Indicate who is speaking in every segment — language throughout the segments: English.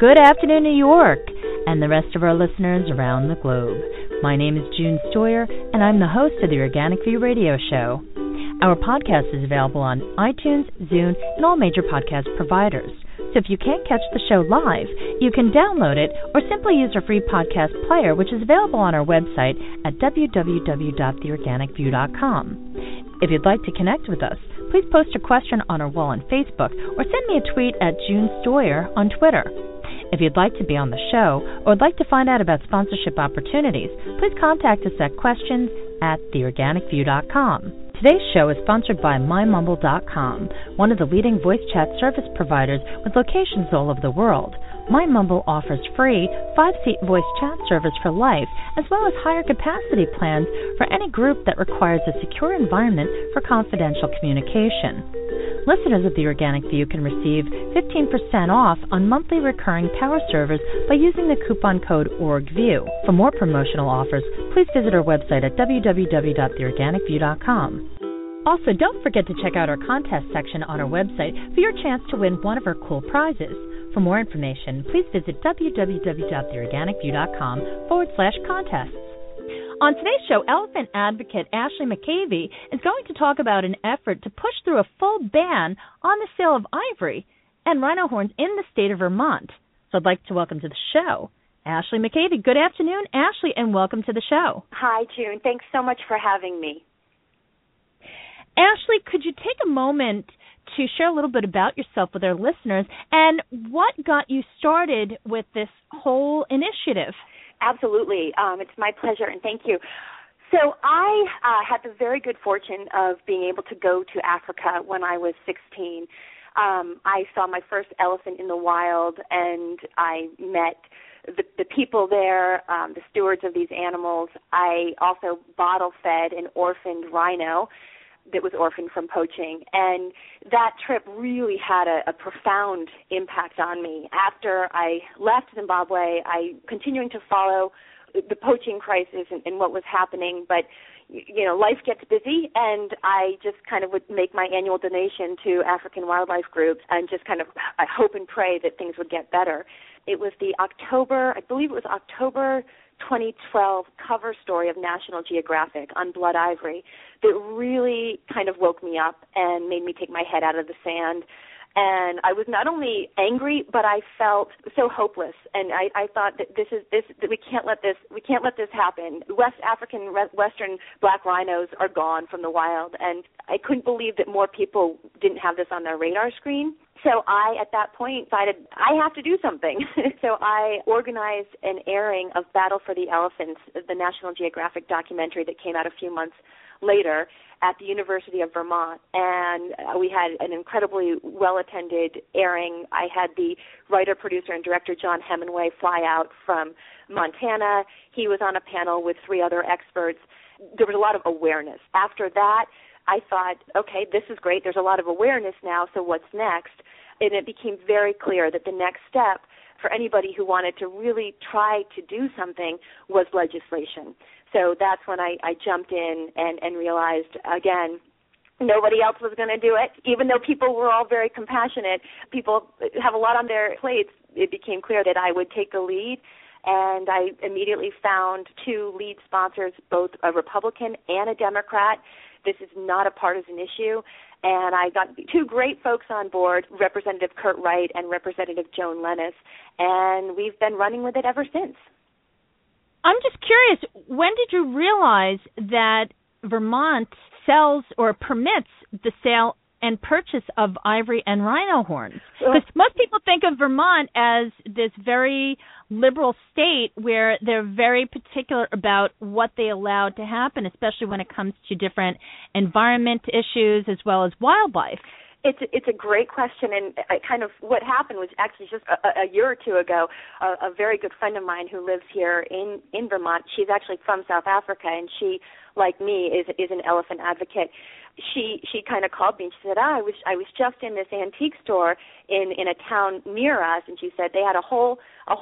Speaker 1: Good afternoon, New York, and the rest of our listeners around the globe. My name is June Stoyer, and I'm the host of the Organic View Radio Show. Our podcast is available on iTunes, Zune, and all major podcast providers. So if you can't catch the show live, you can download it or simply use our free podcast player, which is available on our website at www.theorganicview.com. If you'd like to connect with us, please post a question on our wall on Facebook or send me a tweet at June Stoyer on Twitter. If you'd like to be on the show or would like to find out about sponsorship opportunities, please contact us at questions@theorganicview.com. Today's show is sponsored by MyMumble.com, one of the leading voice chat service providers with locations all over the world. MyMumble offers free 5-seat voice chat service for life, as well as higher capacity plans for any group that requires a secure environment for confidential communication. Listeners of The Organic View can receive 15% off on monthly recurring power servers by using the coupon code ORGVIEW. For more promotional offers, please visit our website at www.theorganicview.com. Also, don't forget to check out our contest section on our website for your chance to win one of our cool prizes. For more information, please visit www.theorganicview.com/contests. On today's show, elephant advocate Ashley McCavey is going to talk about an effort to push through a full ban on the sale of ivory and rhino horns in the state of Vermont. So I'd like to welcome to the show Ashley McCavey. Good afternoon, Ashley, and welcome to the show.
Speaker 2: Hi, June. Thanks so much for having me.
Speaker 1: Ashley, could you take a moment to share a little bit about yourself with our listeners and what got you started with this whole initiative?
Speaker 2: Absolutely. It's my pleasure, and thank you. So I had the very good fortune of being able to go to Africa when I was 16. I saw my first elephant in the wild, and I met the people there, the stewards of these animals. I also bottle-fed an orphaned rhino that was orphaned from poaching, and that trip really had a profound impact on me. After I left Zimbabwe, I continuing to follow the poaching crisis and what was happening, but you know, life gets busy, and I just kind of would make my annual donation to African wildlife groups and just kind of I hope and pray that things would get better. It was the October 2012 cover story of National Geographic on blood ivory that really kind of woke me up and made me take my head out of the sand. And I was not only angry, but I felt so hopeless. And I thought that that we can't let this happen. Western black rhinos are gone from the wild, and I couldn't believe that more people didn't have this on their radar screen. So I, at that point, decided I have to do something. So I organized an airing of Battle for the Elephants, the National Geographic documentary that came out a few months later at the University of Vermont. And we had an incredibly well-attended airing. I had the writer, producer, and director John Hemingway fly out from Montana. He was on a panel with 3 other experts. There was a lot of awareness. After that, I thought, okay, this is great. There's a lot of awareness now, so what's next? And it became very clear that the next step for anybody who wanted to really try to do something was legislation. So that's when I jumped in and realized, again, nobody else was going to do it. Even though people were all very compassionate, people have a lot on their plates, it became clear that I would take the lead. And I immediately found 2 lead sponsors, both a Republican and a Democrat. This is not a partisan issue. And I got 2 great folks on board, Representative Kurt Wright and Representative Joan Lennis, and we've been running with it ever since.
Speaker 1: I'm just curious, when did you realize that Vermont sells or permits the sale and purchase of ivory and rhino horns? Because most people think of Vermont as this very liberal state where they're very particular about what they allow to happen, especially when it comes to different environment issues as well as wildlife.
Speaker 2: It's a great question, and kind of what happened was actually just a year or 2 ago, a very good friend of mine who lives here in Vermont, she's actually from South Africa, and she, like me, is an elephant advocate. She kind of called me and she said, I was just in this antique store in a town near us, and she said they had a whole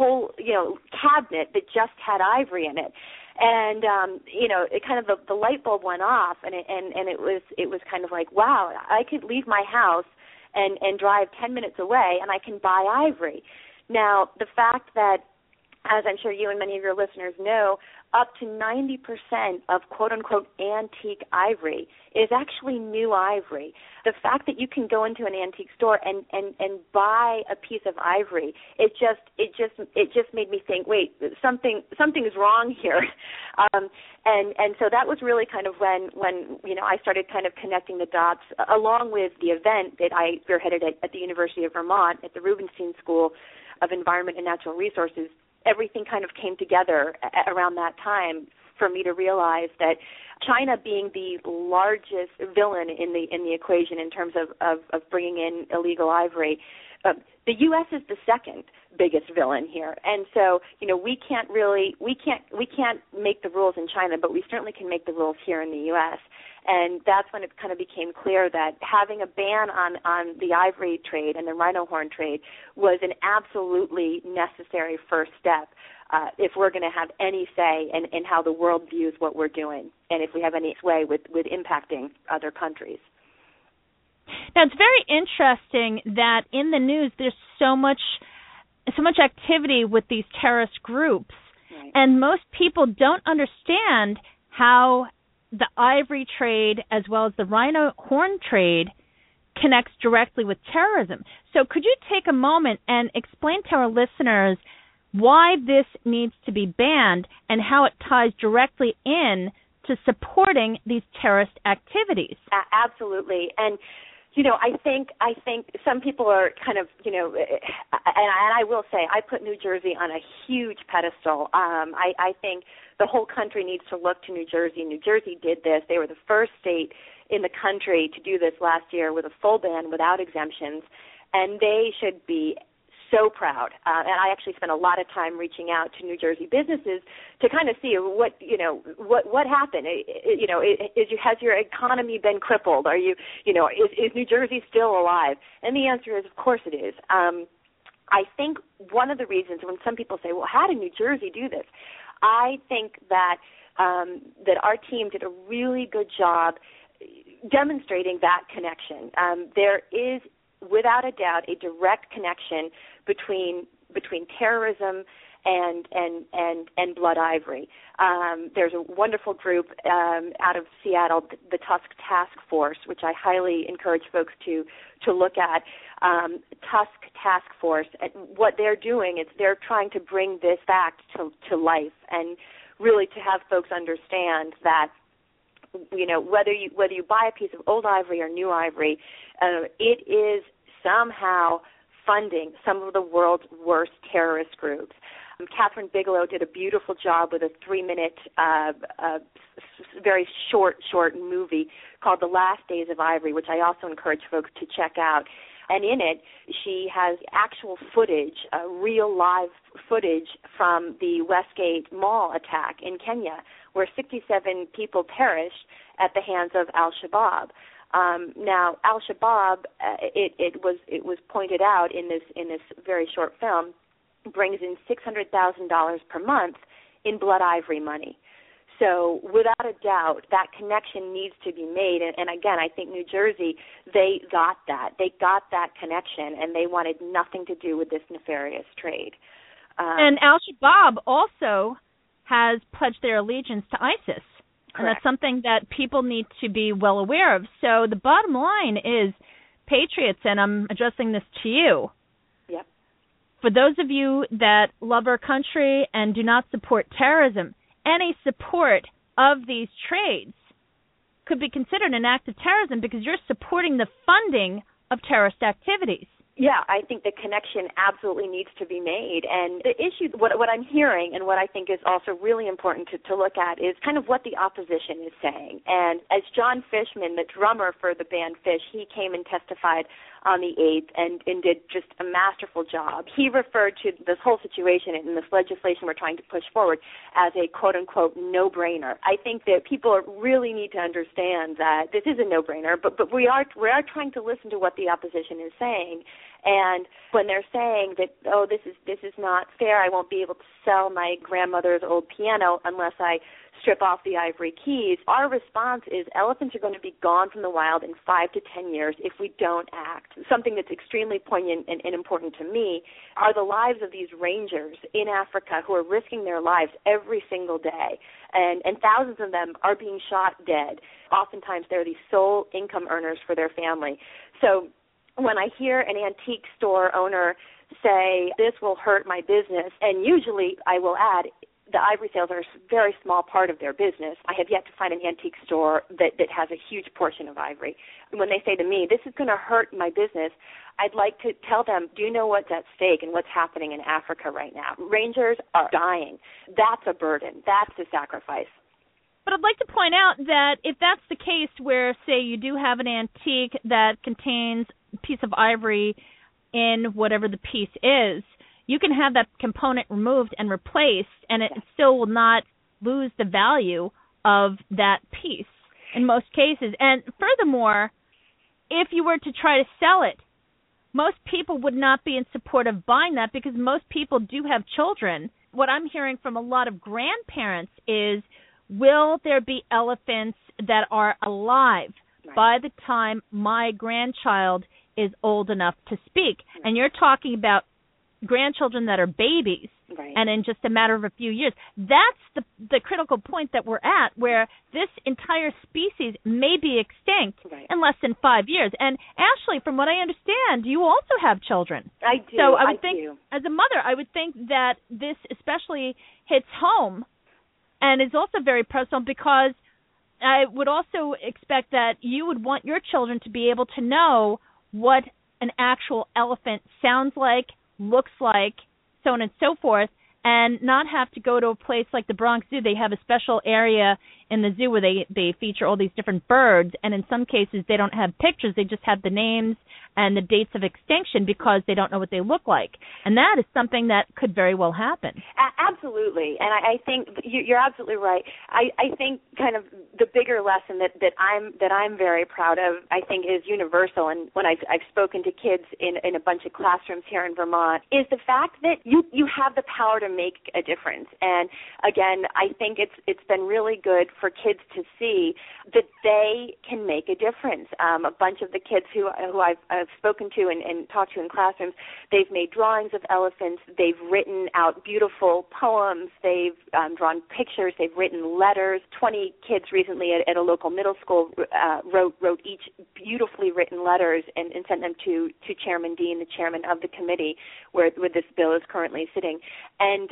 Speaker 2: cabinet that just had ivory in it. And it kind of the light bulb went off, and it was kind of like, wow, I could leave my house and drive 10 minutes away, and I can buy ivory. Now, the fact that, as I'm sure you and many of your listeners know, up to 90% of quote-unquote antique ivory is actually new ivory. The fact that you can go into an antique store and buy a piece of ivory, it just made me think, wait, something is wrong here. And so that was really kind of when I started kind of connecting the dots, along with the event that I spearheaded at the University of Vermont at the Rubenstein School of Environment and Natural Resources. Everything kind of came together around that time for me to realize that China, being the largest villain in the equation in terms of bringing in illegal ivory, the U.S. is the second biggest villain here. And so, we can't make the rules in China, but we certainly can make the rules here in the U.S. And that's when it kind of became clear that having a ban on the ivory trade and the rhino horn trade was an absolutely necessary first step if we're going to have any say in how the world views what we're doing, and if we have any sway with impacting other countries.
Speaker 1: Now, it's very interesting that in the news there's so much activity with these terrorist groups, right. And most people don't understand how the ivory trade as well as the rhino horn trade connects directly with terrorism. So could you take a moment and explain to our listeners why this needs to be banned and how it ties directly in to supporting these terrorist activities?
Speaker 2: Absolutely. And I think some people are kind of, and I will say, I put New Jersey on a huge pedestal. I think the whole country needs to look to New Jersey. New Jersey did this. They were the first state in the country to do this last year with a full ban without exemptions, and they should be so proud. And I actually spent a lot of time reaching out to New Jersey businesses to kind of see what happened. Has your economy been crippled? Are you, is New Jersey still alive? And the answer is, of course it is. I think one of the reasons when some people say, well, how did New Jersey do this? I think that our team did a really good job demonstrating that connection. There is, without a doubt, a direct connection between terrorism and blood ivory. There's a wonderful group out of Seattle, the Tusk Task Force, which I highly encourage folks to look at. Tusk Task Force, what they're doing is they're trying to bring this fact to life and really to have folks understand that whether you buy a piece of old ivory or new ivory, it is somehow funding some of the world's worst terrorist groups. Catherine Bigelow did a beautiful job with a 3-minute, very short movie called The Last Days of Ivory, which I also encourage folks to check out. And in it, she has actual footage, real live footage from the Westgate Mall attack in Kenya, where 67 people perished at the hands of al-Shabaab. Now, al-Shabaab, it was pointed out in this very short film, brings in $600,000 per month in blood ivory money. So without a doubt, that connection needs to be made. And again, I think New Jersey, they got that. They got that connection, and they wanted nothing to do with this nefarious trade.
Speaker 1: And al-Shabaab also has pledged their allegiance to ISIS. Correct. And that's something that people need to be well aware of. So the bottom line is, patriots, and I'm addressing this to you,
Speaker 2: yep.
Speaker 1: For those of you that love our country and do not support terrorism, any support of these trades could be considered an act of terrorism because you're supporting the funding of terrorist activities.
Speaker 2: Yeah, I think the connection absolutely needs to be made. And the issue, what I'm hearing and what I think is also really important to look at is kind of what the opposition is saying. And as John Fishman, the drummer for the band Phish, he came and testified on the 8th and did just a masterful job. He referred to this whole situation and this legislation we're trying to push forward as a quote-unquote no-brainer. I think that people really need to understand that this is a no-brainer, but we are trying to listen to what the opposition is saying. And when they're saying that, oh, this is not fair, I won't be able to sell my grandmother's old piano unless I strip off the ivory keys, our response is elephants are going to be gone from the wild in 5 to 10 years if we don't act. Something that's extremely poignant and important to me are the lives of these rangers in Africa who are risking their lives every single day, and thousands of them are being shot dead. Oftentimes they're the sole income earners for their family. So when I hear an antique store owner say, this will hurt my business, and usually I will add, the ivory sales are a very small part of their business. I have yet to find an antique store that has a huge portion of ivory. When they say to me, this is going to hurt my business, I'd like to tell them, do you know what's at stake and what's happening in Africa right now? Rangers are dying. That's a burden. That's a sacrifice.
Speaker 3: But I'd like to point out that if that's the case where, say, you do have an antique that contains a piece of ivory in whatever the piece is, you can have that component removed and replaced, and it still will not lose the value of that piece in most cases. And furthermore, if you were to try to sell it, most people would not be in support of buying that because most people do have children. What I'm hearing from a lot of grandparents is, will there be elephants that are alive by the time my grandchild is old enough to speak? And you're talking about grandchildren that are babies, and in just a matter of a few years. That's the critical point that we're at, where this entire species may be extinct in less than 5 years. And Ashley, from what I understand, you also have children.
Speaker 2: I do.
Speaker 3: So I would think, as a mother, I would think that this especially hits home and is also very personal, because I would also expect that you would want your children to be able to know what an actual elephant sounds like, looks like, so on and so forth, and not have to go to a place like the Bronx Zoo. They have a special area in the zoo where they feature all these different birds, and in some cases they don't have pictures, they just have the names and the dates of extinction because they don't know what they look like. And that is something that could very well happen.
Speaker 2: Absolutely. And I think you're absolutely right. I think kind of the bigger lesson that I'm very proud of, I think, is universal. And when I've spoken to kids in a bunch of classrooms here in Vermont, is the fact that you have the power to make a difference. And again, I think it's been really good for kids to see that they can make a difference. A bunch of the kids who I've spoken to and talked to in classrooms, they've made drawings of elephants, they've written out beautiful poems, they've drawn pictures, they've written letters. 20 kids recently at a local middle school wrote each beautifully written letters and sent them to Chairman Dean, the chairman of the committee where this bill is currently sitting. And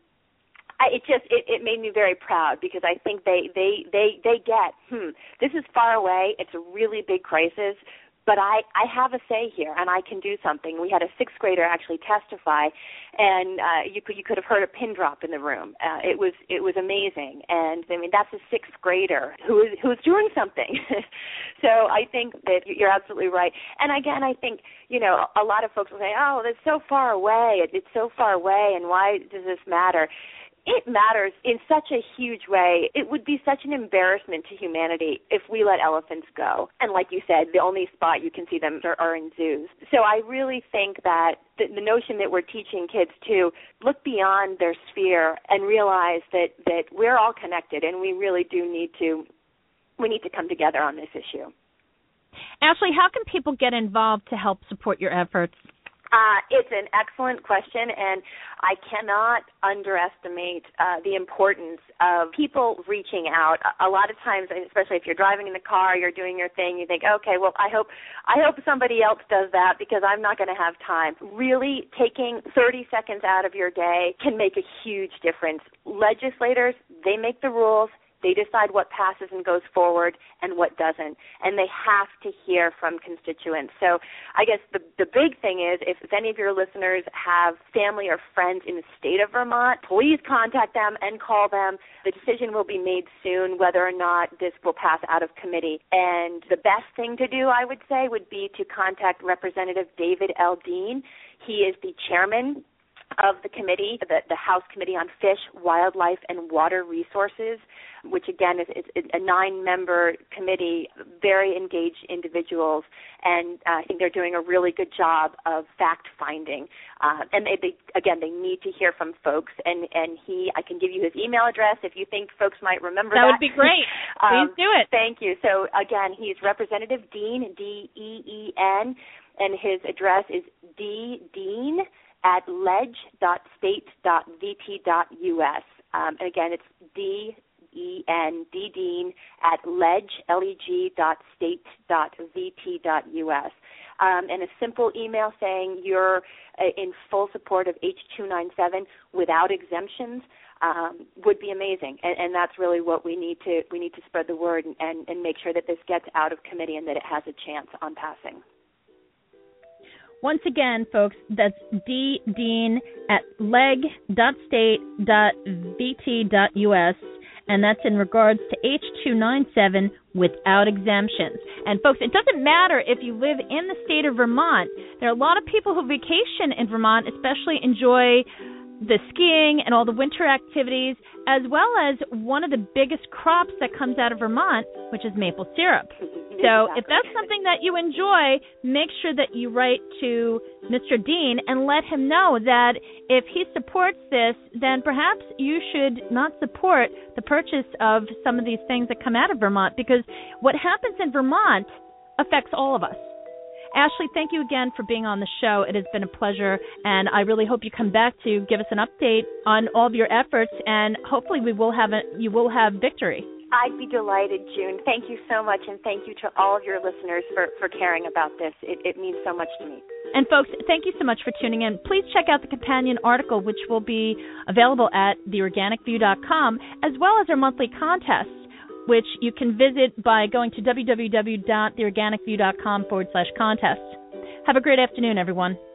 Speaker 2: it made me very proud, because I think they get, this is far away, it's a really big crisis, but I have a say here, and I can do something. We had a sixth grader actually testify, and you could have heard a pin drop in the room. It was amazing, and I mean, that's a sixth grader who's doing something. So I think that you're absolutely right. And again, I think, a lot of folks will say, oh, it's so far away. It's so far away, and why does this matter? It matters in such a huge way. It would be such an embarrassment to humanity if we let elephants go. And like you said, the only spot you can see them are in zoos. So I really think that the notion that we're teaching kids to look beyond their sphere and realize that we're all connected, and we really do need to come together on this issue.
Speaker 3: Ashley, how can people get involved to help support your efforts?
Speaker 2: It's an excellent question, and I cannot underestimate the importance of people reaching out. A lot of times, especially if you're driving in the car, you're doing your thing, you think, okay, well, I hope somebody else does that because I'm not going to have time. Really, taking 30 seconds out of your day can make a huge difference. Legislators, they make the rules. They decide what passes and goes forward and what doesn't, and they have to hear from constituents. So I guess the big thing is, if any of your listeners have family or friends in the state of Vermont, please contact them and call them. The decision will be made soon whether or not this will pass out of committee. And the best thing to do, I would say, would be to contact Representative David L. Dean. He is the chairman of the committee, the House Committee on Fish, Wildlife, and Water Resources, which again is a 9-member committee, very engaged individuals, and I think they're doing a really good job of fact-finding. And they need to hear from folks, and I can give you his email address if you think folks might remember that.
Speaker 3: That would be great. Please do it.
Speaker 2: Thank you. So again, he's Representative Dean, D-E-E-N, and his address is ddean@ledge.state.vt.us. And again, it's D-E-N, @ledge.state.vt.us. And a simple email saying you're in full support of H297 without exemptions would be amazing. And that's really what we need to spread the word and make sure that this gets out of committee and that it has a chance on passing.
Speaker 3: Once again, folks, that's leg.state.vt.us, and that's in regards to H297 without exemptions. And, folks, it doesn't matter if you live in the state of Vermont. There are a lot of people who vacation in Vermont, especially enjoy the skiing and all the winter activities, as well as one of the biggest crops that comes out of Vermont, which is maple syrup. So if that's something that you enjoy, make sure that you write to Mr. Dean and let him know that if he supports this, then perhaps you should not support the purchase of some of these things that come out of Vermont, because what happens in Vermont affects all of us. Ashley, thank you again for being on the show. It has been a pleasure, and I really hope you come back to give us an update on all of your efforts, and hopefully you will have victory.
Speaker 2: I'd be delighted, June. Thank you so much, and thank you to all of your listeners for caring about this. It means so much to me.
Speaker 3: And, folks, thank you so much for tuning in. Please check out the companion article, which will be available at theorganicview.com, as well as our monthly contests, which you can visit by going to www.theorganicview.com/contests. Have a great afternoon, everyone.